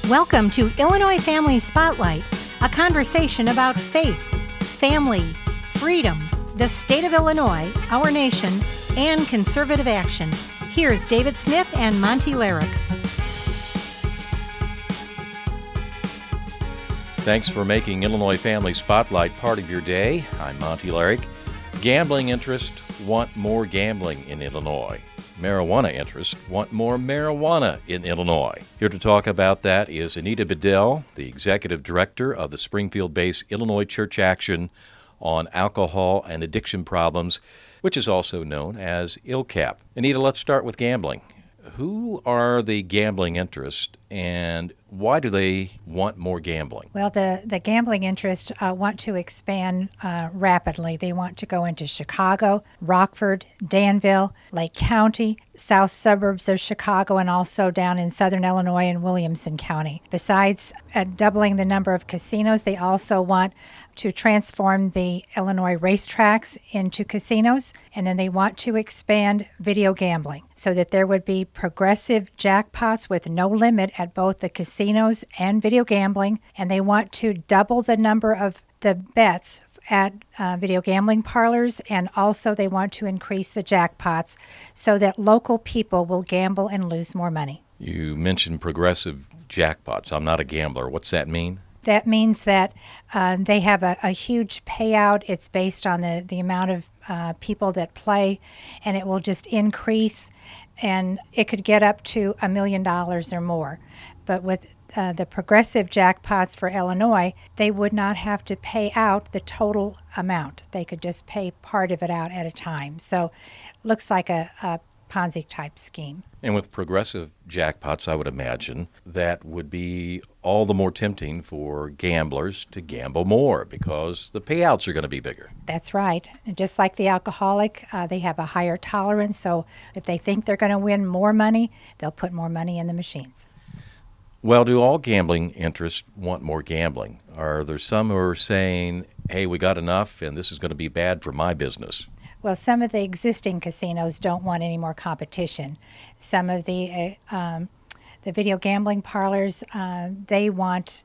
Welcome to Illinois Family Spotlight, a conversation about faith, family, freedom, the state of Illinois, our nation, and conservative action. Here's David Smith and Monty Larrick. Thanks for making Illinois Family Spotlight part of your day. I'm Monty Larrick. Gambling interests want more gambling in Illinois. Marijuana interests want more marijuana in Illinois. Here to talk about that is Anita Bedell, the executive director of the Springfield-based Illinois Church Action on Alcohol and Addiction Problems, which is also known as ILCAP. Anita, let's start with gambling. Who are the gambling interests, and why do they want more gambling? Well, the gambling interests want to expand rapidly. They want to go into Chicago, Rockford, Danville, Lake County, south suburbs of Chicago, and also down in southern Illinois and Williamson County. Besides doubling the number of casinos, they also want to transform the Illinois racetracks into casinos, and then they want to expand video gambling so that there would be progressive jackpots with no limit at both the casinos and video gambling, and they want to double the number of the bets at video gambling parlors, and also they want to increase the jackpots so that local people will gamble and lose more money. You mentioned progressive jackpots. I'm not a gambler. What's that mean? That means that they have a huge payout. It's based on the amount of people that play, and it will just increase, and it could get up to $1 million or more. But with the progressive jackpots for Illinois, they would not have to pay out the total amount. They could just pay part of it out at a time. So it looks like a Ponzi-type scheme. And with progressive jackpots, I would imagine that would be all the more tempting for gamblers to gamble more because the payouts are going to be bigger. That's right. And just like the alcoholic, they have a higher tolerance. So if they think they're going to win more money, they'll put more money in the machines. Well, do all gambling interests want more gambling? Are there some who are saying, hey, we got enough and this is going to be bad for my business? Well, some of the existing casinos don't want any more competition. Some of the video gambling parlors, they want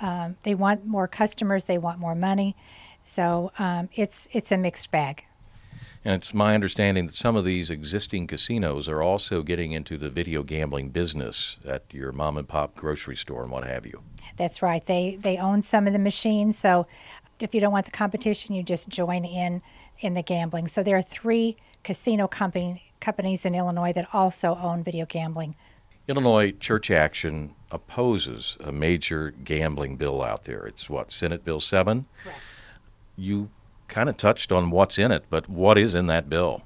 more customers, they want more money. So it's a mixed bag. And it's my understanding that some of these existing casinos are also getting into the video gambling business at your mom and pop grocery store and what have you. That's right. They own some of the machines. So if you don't want the competition, you just join in the gambling. So there are 3 casino companies in Illinois that also own video gambling. Illinois Church Action opposes a major gambling bill out there. It's what, Senate Bill 7? Correct. You kind of touched on what's in it, but what is in that bill?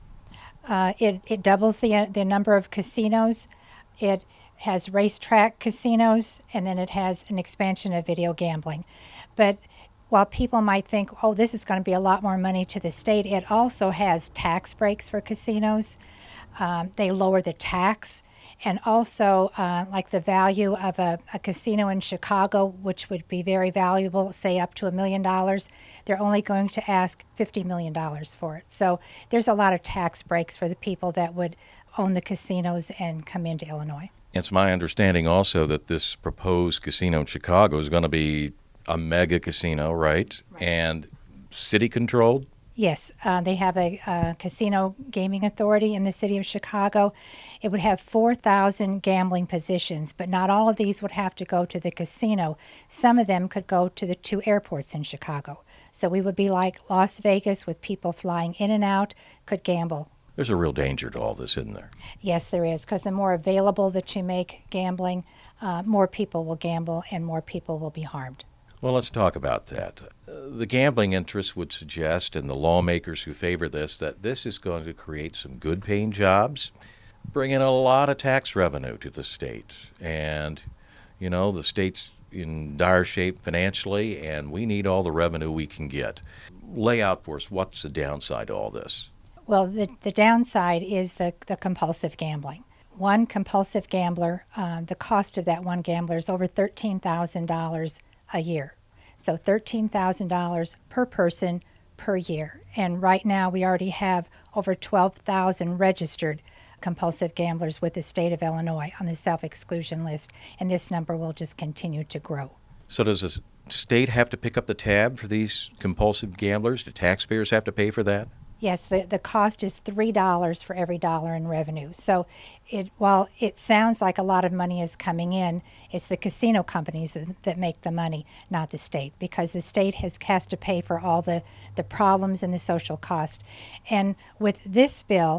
It doubles the number of casinos. It has racetrack casinos, and then it has an expansion of video gambling. But while people might think, oh, this is going to be a lot more money to the state, it also has tax breaks for casinos. They lower the tax. And also, like the value of a casino in Chicago, which would be very valuable, say up to $1 million, they're only going to ask $50 million for it. So there's a lot of tax breaks for the people that would own the casinos and come into Illinois. It's my understanding also that this proposed casino in Chicago is going to be a mega casino, right? And city-controlled? Yes, they have a casino gaming authority in the city of Chicago. It would have 4,000 gambling positions, but not all of these would have to go to the casino. Some of them could go to the 2 airports in Chicago. So we would be like Las Vegas with people flying in and out, could gamble. There's a real danger to all this, isn't there? Yes, there is, because the more available that you make gambling, more people will gamble and more people will be harmed. Well, let's talk about that. The gambling interests would suggest, and the lawmakers who favor this, that this is going to create some good-paying jobs, bring in a lot of tax revenue to the state. And, you know, the state's in dire shape financially, and we need all the revenue we can get. Lay out for us, what's the downside to all this? Well, the downside is the compulsive gambling. One compulsive gambler, the cost of that one gambler is over $13,000 a year. So $13,000 per person per year. And right now we already have over 12,000 registered compulsive gamblers with the state of Illinois on the self-exclusion list, and this number will just continue to grow. So does the state have to pick up the tab for these compulsive gamblers? Do taxpayers have to pay for that? Yes, the cost is $3 for every dollar in revenue. So while it sounds like a lot of money is coming in, it's the casino companies that make the money, not the state, because the state has to pay for all the problems and the social cost. And with this bill,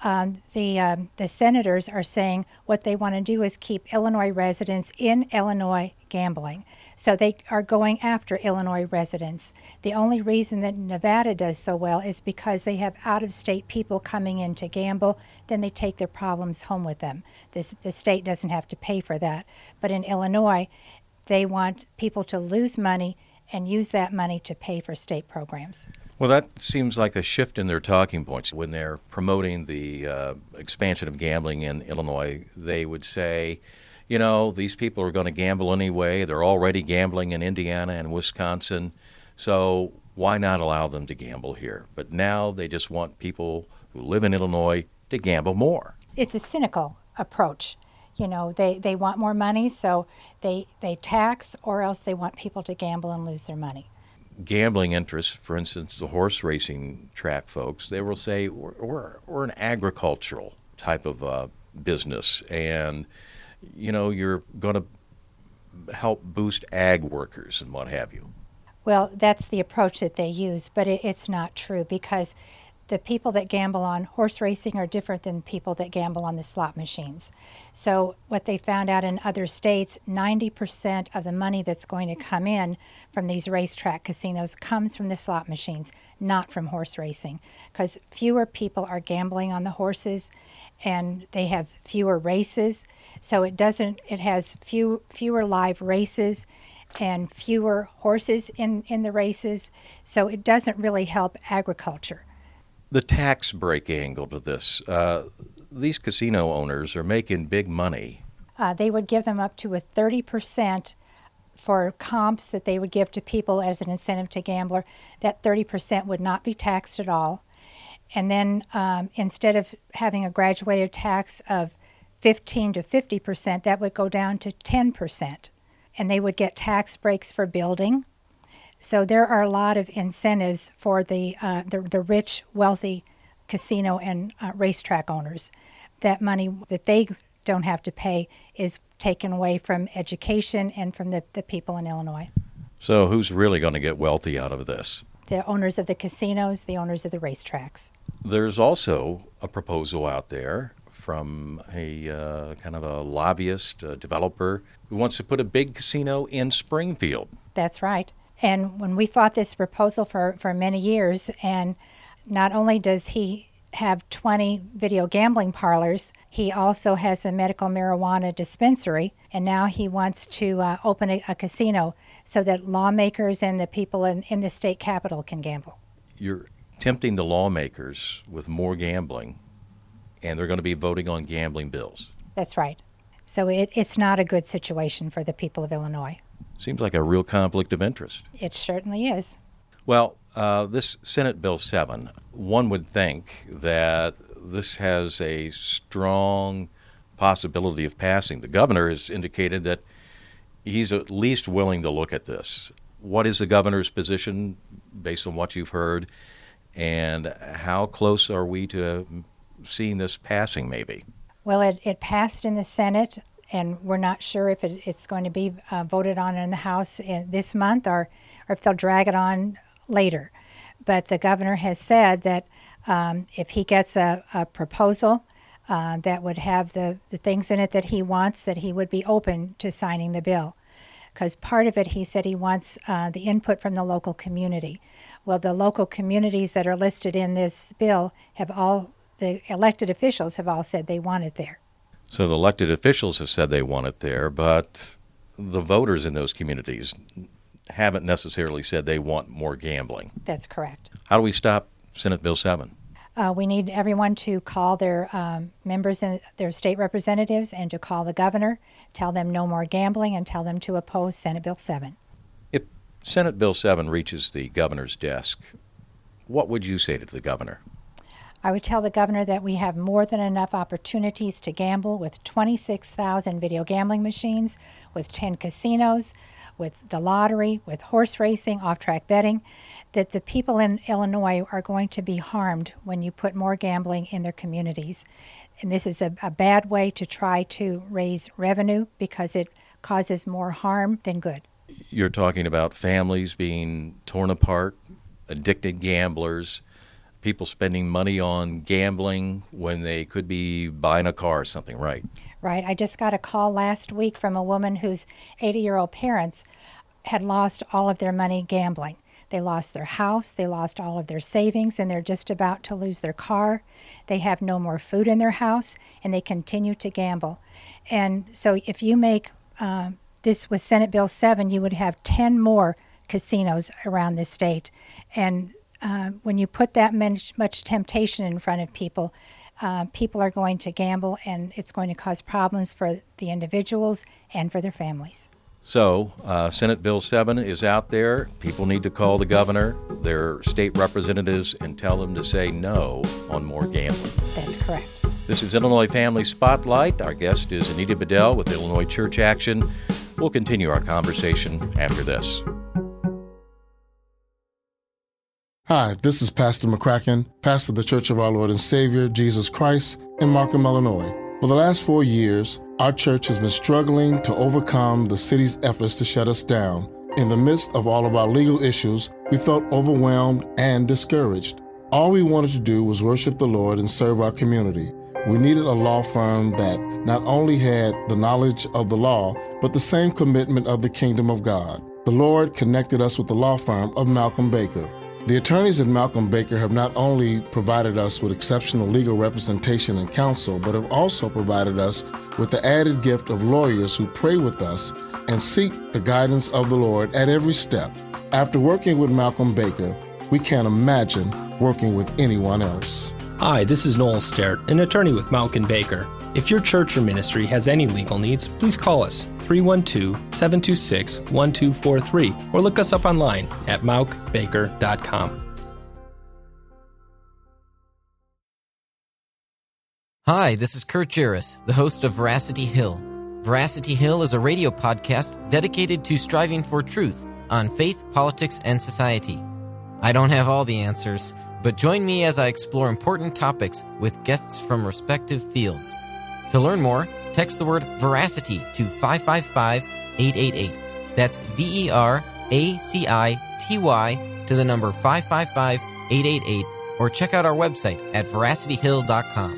the senators are saying what they want to do is keep Illinois residents in Illinois gambling. So they are going after Illinois residents. The only reason that Nevada does so well is because they have out-of-state people coming in to gamble, then they take their problems home with them. The state doesn't have to pay for that. But in Illinois, they want people to lose money and use that money to pay for state programs. Well, that seems like a shift in their talking points. When they're promoting the expansion of gambling in Illinois, they would say, you know, these people are going to gamble anyway. They're already gambling in Indiana and Wisconsin, so why not allow them to gamble here? But now they just want people who live in Illinois to gamble more. It's a cynical approach. You know, they want more money, so they tax, or else they want people to gamble and lose their money. Gambling interests, for instance, the horse racing track folks, they will say we're an agricultural type of business, and you know, you're going to help boost ag workers and what have you. Well, that's the approach that they use, but it's not true, because the people that gamble on horse racing are different than people that gamble on the slot machines. So what they found out in other states, 90% of the money that's going to come in from these racetrack casinos comes from the slot machines, not from horse racing, because fewer people are gambling on the horses and they have fewer races. So it has fewer live races and fewer horses in the races. So it doesn't really help agriculture. The tax break angle to this, these casino owners are making big money. They would give them up to a 30% for comps that they would give to people as an incentive to gambler. That 30% would not be taxed at all. And then instead of having a graduated tax of 15 to 50%, that would go down to 10%. And they would get tax breaks for building. So there are a lot of incentives for the rich, wealthy casino and racetrack owners. That money that they don't have to pay is taken away from education and from the people in Illinois. So who's really going to get wealthy out of this? The owners of the casinos, the owners of the racetracks. There's also a proposal out there from a kind of a lobbyist, developer, who wants to put a big casino in Springfield. That's right. And when we fought this proposal for many years, and not only does he have 20 video gambling parlors, he also has a medical marijuana dispensary, and now he wants to open a casino so that lawmakers and the people in the state capitol can gamble. You're tempting the lawmakers with more gambling, and they're going to be voting on gambling bills. That's right. So it's not a good situation for the people of Illinois. Seems like a real conflict of interest. It certainly is. Well, this Senate Bill 7, one would think that this has a strong possibility of passing. The governor has indicated that he's at least willing to look at this. What is the governor's position based on what you've heard, and how close are we to seeing this passing maybe? Well, it passed in the Senate, and we're not sure if it's going to be voted on in the House this month or if they'll drag it on later. But the governor has said that if he gets a proposal that would have the things in it that he wants, that he would be open to signing the bill. Because part of it, he said he wants the input from the local community. Well, the local communities that are listed in this bill the elected officials have all said they want it there. So the elected officials have said they want it there, but the voters in those communities haven't necessarily said they want more gambling. That's correct. How do we stop Senate Bill 7? We need everyone to call their members and their state representatives and to call the governor, tell them no more gambling, and tell them to oppose Senate Bill 7. If Senate Bill 7 reaches the governor's desk, what would you say to the governor? I would tell the governor that we have more than enough opportunities to gamble with 26,000 video gambling machines, with 10 casinos, with the lottery, with horse racing, off-track betting, that the people in Illinois are going to be harmed when you put more gambling in their communities. And this is a bad way to try to raise revenue because it causes more harm than good. You're talking about families being torn apart, addicted gamblers, people spending money on gambling when they could be buying a car or something, right? Right. I just got a call last week from a woman whose 80-year-old parents had lost all of their money gambling. They lost their house, they lost all of their savings, and they're just about to lose their car. They have no more food in their house, and they continue to gamble. And so if you make this with Senate Bill 7, you would have 10 more casinos around the state. And when you put that much temptation in front of people, people are going to gamble, and it's going to cause problems for the individuals and for their families. So, Senate Bill 7 is out there. People need to call the governor, their state representatives, and tell them to say no on more gambling. That's correct. This is Illinois Family Spotlight. Our guest is Anita Bedell with Illinois Church Action. We'll continue our conversation after this. Hi, this is Pastor McCracken, pastor of the Church of Our Lord and Savior, Jesus Christ, in Markham, Illinois. For the last 4 years, our church has been struggling to overcome the city's efforts to shut us down. In the midst of all of our legal issues, we felt overwhelmed and discouraged. All we wanted to do was worship the Lord and serve our community. We needed a law firm that not only had the knowledge of the law, but the same commitment of the kingdom of God. The Lord connected us with the law firm of Malcolm Baker. The attorneys at Malcolm Baker have not only provided us with exceptional legal representation and counsel, but have also provided us with the added gift of lawyers who pray with us and seek the guidance of the Lord at every step. After working with Malcolm Baker, we can't imagine working with anyone else. Hi, this is Noel Sterrt, an attorney with Malcolm Baker. If your church or ministry has any legal needs, please call us 312-726-1243 or look us up online at malkbaker.com. Hi, this is Kurt Juris, the host of Veracity Hill. Veracity Hill is a radio podcast dedicated to striving for truth on faith, politics, and society. I don't have all the answers, but join me as I explore important topics with guests from respective fields. To learn more, text the word Veracity to 555-888. That's VERACITY to the number 555-888, or check out our website at veracityhill.com.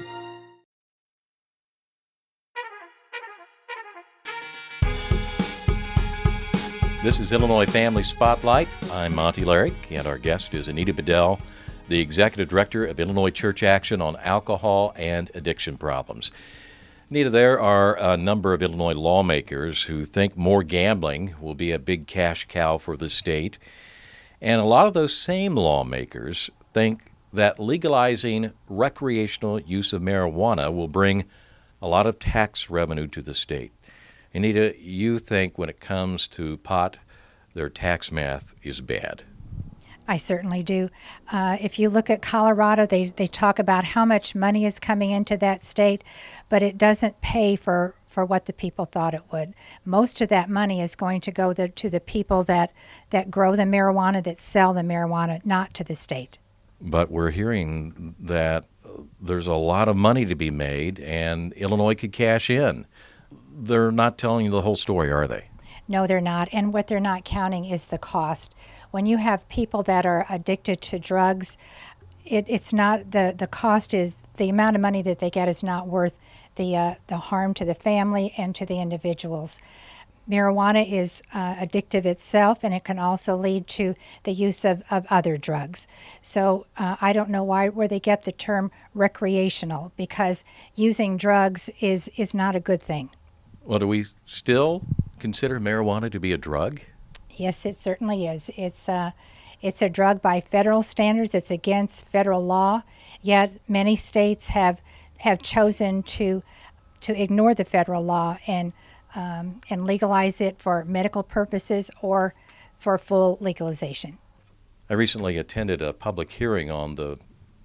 This is Illinois Family Spotlight. I'm Monty Larrick, and our guest is Anita Bedell, the Executive Director of Illinois Church Action on Alcohol and Addiction Problems. Anita, there are a number of Illinois lawmakers who think more gambling will be a big cash cow for the state. And a lot of those same lawmakers think that legalizing recreational use of marijuana will bring a lot of tax revenue to the state. Anita, you think when it comes to pot, their tax math is bad. I certainly do. If you look at Colorado, they talk about how much money is coming into that state, but it doesn't pay for what the people thought it would. Most of that money is going to go to the people that grow the marijuana, that sell the marijuana, not to the state. But we're hearing that there's a lot of money to be made, and Illinois could cash in. They're not telling you the whole story, are they? No, they're not. And what they're not counting is the cost. When you have people that are addicted to drugs, it's not the cost is the amount of money that they get is not worth the harm to the family and to the individuals. Marijuana is addictive itself, and it can also lead to the use of other drugs. So I don't know where they get the term recreational, because using drugs is not a good thing. Well, do we still consider marijuana to be a drug? Yes, it certainly is. It's a drug by federal standards. It's against federal law. Yet many states have chosen to ignore the federal law and legalize it for medical purposes or for full legalization. I recently attended a public hearing on the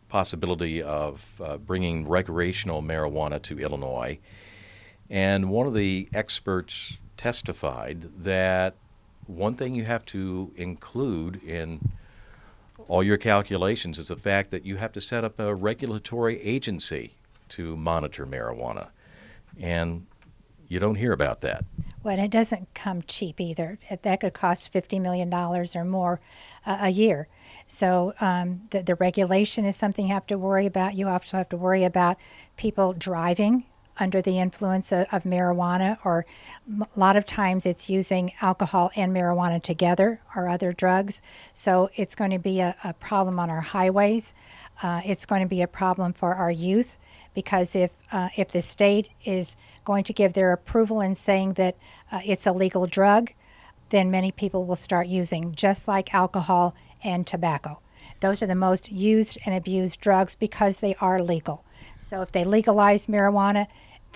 possibility of bringing recreational marijuana to Illinois, and one of the experts testified that one thing you have to include in all your calculations is the fact that you have to set up a regulatory agency to monitor marijuana, and you don't hear about that. Well, it doesn't come cheap either. That could cost $50 million or more a year. So the regulation is something you have to worry about. You also have to worry about people driving under the influence of marijuana, or a lot of times it's using alcohol and marijuana together or other drugs. So it's going to be a problem on our highways. It's going to be a problem for our youth, because if the state is going to give their approval and saying that it's a legal drug, then many people will start using, just like alcohol and tobacco. Those are the most used and abused drugs because they are legal. So if they legalize marijuana,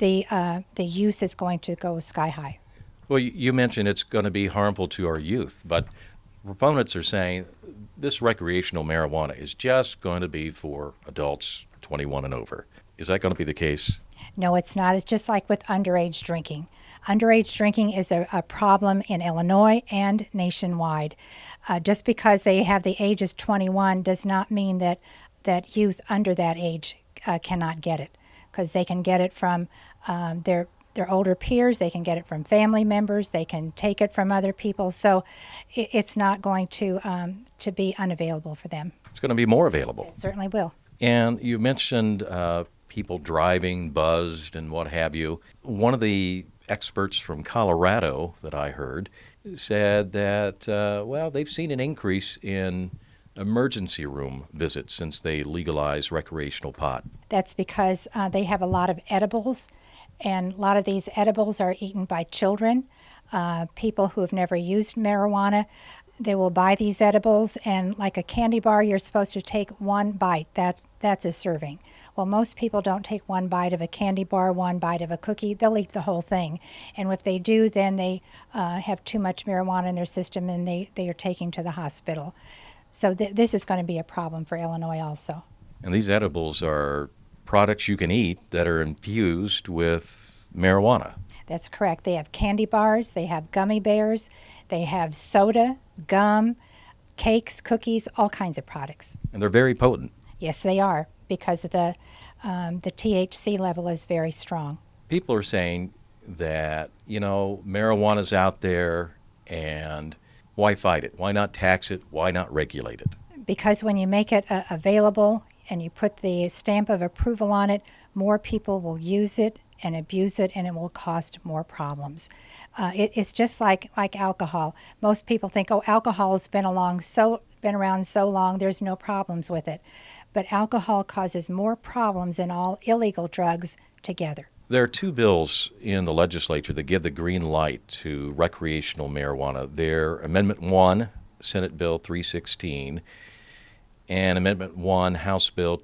the use is going to go sky high. Well, you mentioned it's going to be harmful to our youth, but proponents are saying this recreational marijuana is just going to be for adults 21 and over. Is that going to be the case? No, it's not. It's just like with underage drinking. Underage drinking is a problem in Illinois and nationwide. Just because they have the age as 21 does not mean that youth under that age cannot get it, because they can get it from their older peers, they can get it from family members, they can take it from other people. So it's not going to be unavailable for them. It's going to be more available. It certainly will. And you mentioned people driving, buzzed, and what have you. One of the experts from Colorado that I heard said that, they've seen an increase in emergency room visits since they legalized recreational pot. That's because they have a lot of edibles, and a lot of these edibles are eaten by children, people who have never used marijuana. They will buy these edibles, and like a candy bar, you're supposed to take one bite. That's a serving. Well, most people don't take one bite of a candy bar, one bite of a cookie. They'll eat the whole thing. And if they do, then they have too much marijuana in their system, and they are taken to the hospital. So this is going to be a problem for Illinois also. And these edibles are products you can eat that are infused with marijuana. That's correct. They have candy bars, they have gummy bears, they have soda, gum, cakes, cookies, all kinds of products. And they're very potent. Yes, they are, because of the THC level is very strong. People are saying that, marijuana's out there, and why fight it? Why not tax it? Why not regulate it? Because when you make it available and you put the stamp of approval on it, more people will use it and abuse it, and it will cause more problems. It's just like alcohol. Most people think, alcohol has been around so long, there's no problems with it. But alcohol causes more problems than all illegal drugs together. There are two bills in the legislature that give the green light to recreational marijuana. They're Amendment 1, Senate Bill 316, and Amendment 1, House Bill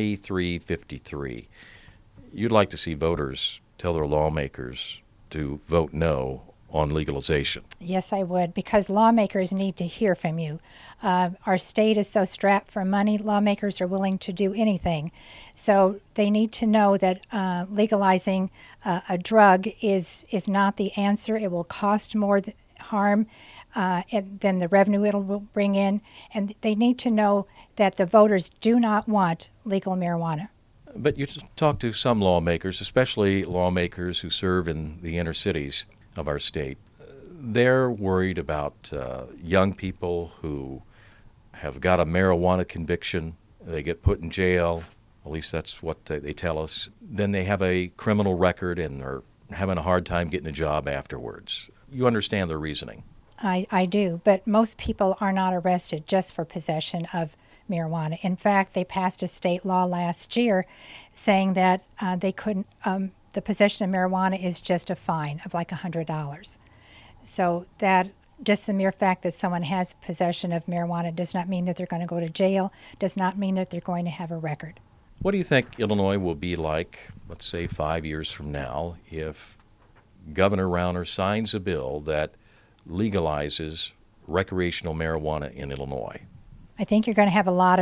2353. You'd like to see voters tell their lawmakers to vote no on legalization. Yes, I would, because lawmakers need to hear from you. Our state is so strapped for money, lawmakers are willing to do anything. So they need to know that legalizing a drug is not the answer. It will cost more harm than the revenue it will bring in. And they need to know that the voters do not want legal marijuana. But you talk to some lawmakers, especially lawmakers who serve in the inner cities of our state. They're worried about young people who have got a marijuana conviction. They get put in jail, at least that's what they tell us. Then they have a criminal record and are having a hard time getting a job afterwards. You understand their reasoning. I do, but most people are not arrested just for possession of marijuana. In fact, they passed a state law last year saying that they couldn't, the possession of marijuana is just a fine of like $100. So that just the mere fact that someone has possession of marijuana does not mean that they're going to go to jail, does not mean that they're going to have a record. What do you think Illinois will be like, let's say 5 years from now, if Governor Rauner signs a bill that legalizes recreational marijuana in Illinois? I think you're going to have a lot of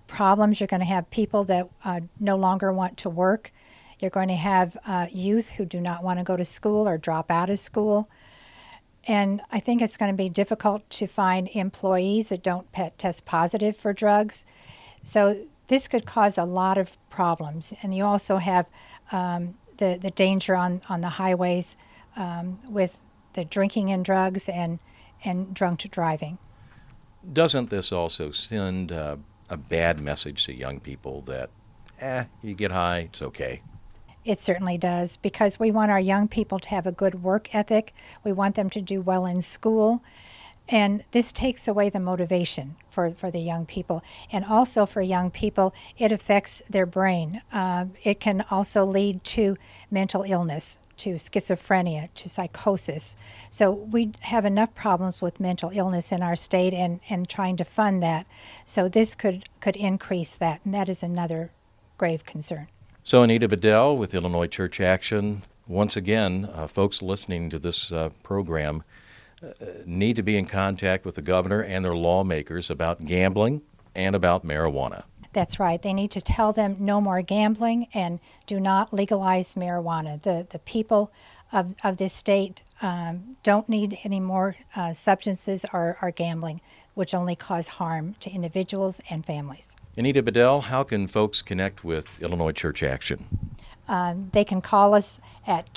problems. You're going to have people that no longer want to work. You're going to have youth who do not want to go to school or drop out of school. And I think it's going to be difficult to find employees that don't test positive for drugs. So this could cause a lot of problems. And you also have the danger on the highways with the drinking and drugs and drunk driving. Doesn't this also send a bad message to young people that, you get high, it's okay? It certainly does, because we want our young people to have a good work ethic. We want them to do well in school. And this takes away the motivation for the young people. And also for young people, it affects their brain. It can also lead to mental illness, to schizophrenia, to psychosis. So we have enough problems with mental illness in our state and trying to fund that. So this could increase that, and that is another grave concern. So Anita Bedell with Illinois Church Action. Once again, folks listening to this program need to be in contact with the governor and their lawmakers about gambling and about marijuana. That's right. They need to tell them no more gambling and do not legalize marijuana. The people of this state don't need any more substances or gambling, which only cause harm to individuals and families. Anita Bedell, how can folks connect with Illinois Church Action? They can call us at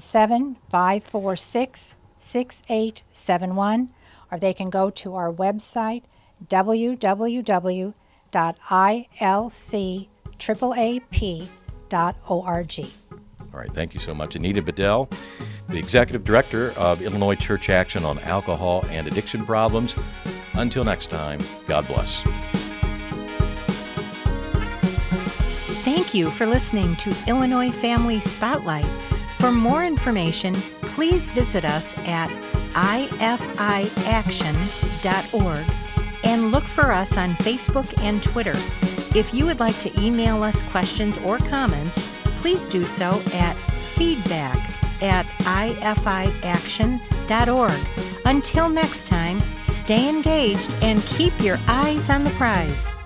217-546-6871, or they can go to our website, www.ilcAAP.org. All right, thank you so much. Anita Bedell, the Executive Director of Illinois Church Action on Alcohol and Addiction Problems. Until next time, God bless. Thank you for listening to Illinois Family Spotlight. For more information, please visit us at ifiaction.org and look for us on Facebook and Twitter. If you would like to email us questions or comments, please do so at feedback@ifiaction.org. Until next time, stay engaged and keep your eyes on the prize.